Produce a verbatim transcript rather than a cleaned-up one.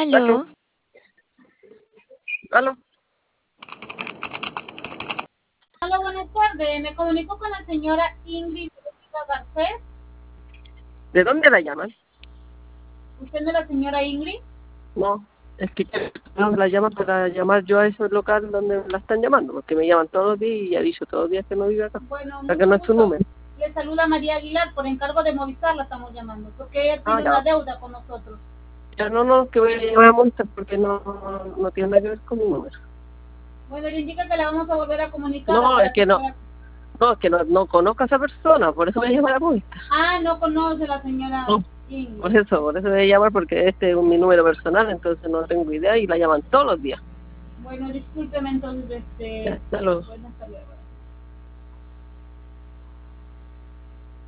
Aló. Aló. Aló. Hola, buenas tardes. Me comunico con la señora Ingrid Garcés. ¿De dónde la llaman? ¿Usted no es la señora Ingrid? No, es que no la llaman para llamar yo a ese local donde la están llamando, porque me llaman todos los días y aviso todos los días que no vive acá. Bueno, O sea que mucho no es su gusto. número. Le saluda María Aguilar, por encargo de Movistar la estamos llamando, porque ella Ah, tiene ya. una deuda con nosotros. Ya no, no, que voy a llamar a Movistar porque no, no, no tiene nada que ver con mi número. Bueno, le indica que la vamos a volver a comunicar. No, para es que no, pueda- no, es que no, no conozco a esa persona, por eso voy a llamar a Movistar. Ah, no conoce la señora No, Ingrid. por eso, por eso voy a llamar porque este es mi número personal, entonces no tengo idea y la llaman todos los días. Bueno, discúlpeme entonces, Ya, este... hasta luego. Bueno, hasta luego.